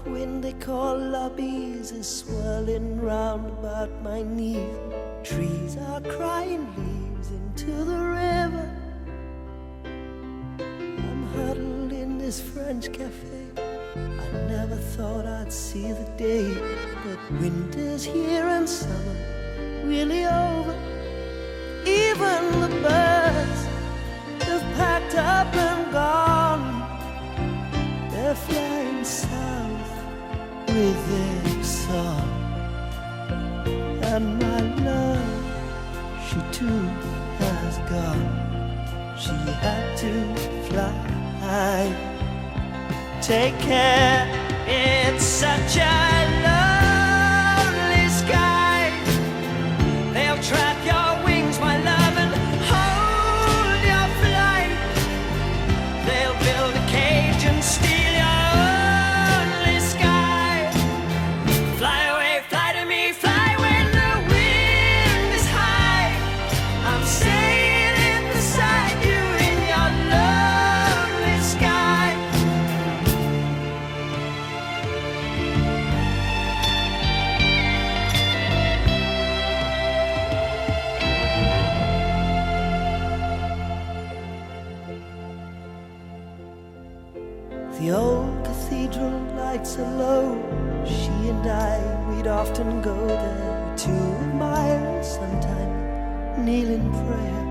wind they call lobbies is swirling round about my knees. Trees are crying leaves into the river. I'm huddled in this French cafe. I never thought I'd see the day, but winter's here and summer really over. Even the birds have packed up and gone. They're flying south with their song. And my love, she too has gone. She had to fly. Take care, it's such a lonely sky. They'll trap your wings, my love, and hold your flight. They'll build a cage and steal your only sky. Fly away, fly to me, fly when the wind is high. I'm sailing beside you in your lonely sky. The old cathedral lights are low. She and I, we'd often go there to admire, sometimes kneel in prayer.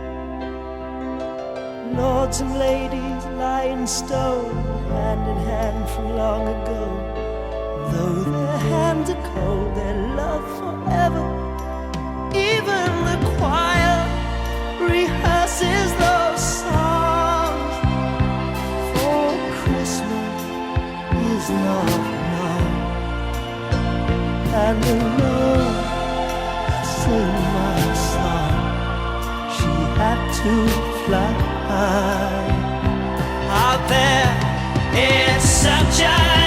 Lords and ladies lie in stone, hand in hand from long ago. Though their hands are cold, their love forever. Even the choir rehearses those songs. For Christmas is not long, and the Lord sing my song. She had to fly. Out there, it's such a